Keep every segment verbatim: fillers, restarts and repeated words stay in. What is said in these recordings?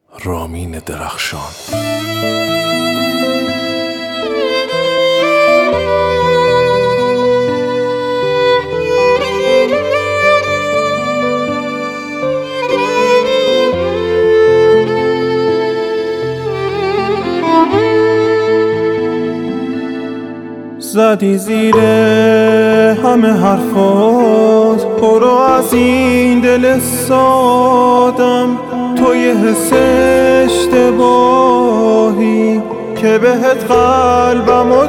رامین درخشان. زدی زیر همه حرفات، برو از این دل سادم. تو یه حس اشتباهی که بهت قلبمو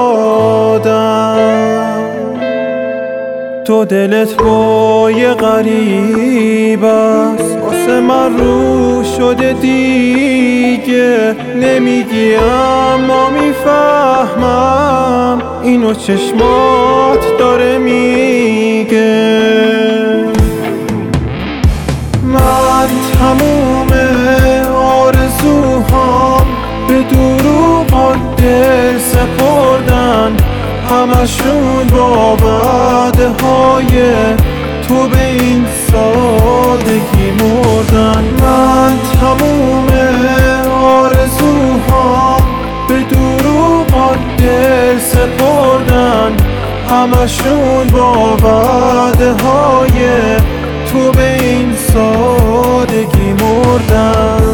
دادم. تو دلت با یه غریب است، واسه من رو شده دیگه. نمیگی اما میفهمم، اینو چشمات داره میگه. من تموم آرزوهام به دروغ دل سپردن، همشون با وعده های تو به این سادگی مردن. من تموم آرزوهام به دروغ دل سپردن، همشون با وعده های تو به این سادگی مردن.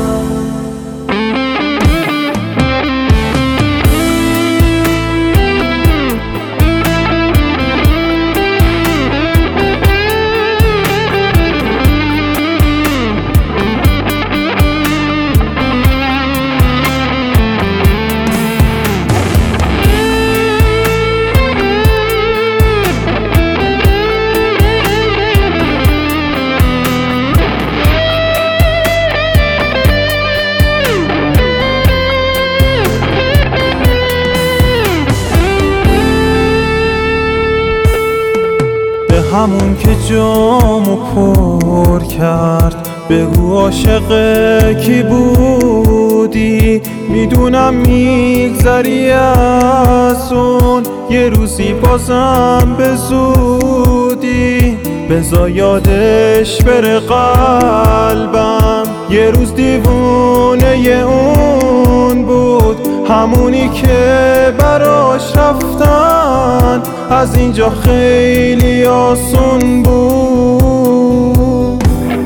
همون که جامو پر کرد، بگو عاشق کی بودی؟ میدونم میگذری از اون، یه روزی بازم به زودی. بذار یادش بره قلبم، یه روز دیوونه ی اون بود، همونی که براش رفتن از اینجا خیلی آسون بود.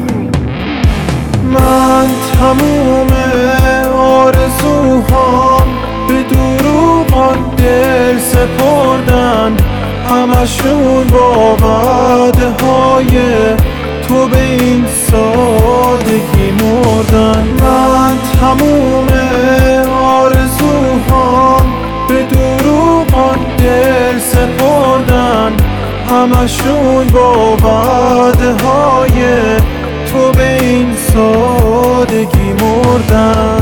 من تموم آرزوهام به دروغ دل سپردن، همشون با وعده های تو به این سادگی مردن. من تموم آرزوهام به دروغ دل سپردن، همشون با وعده های تو به این سادگی مردن.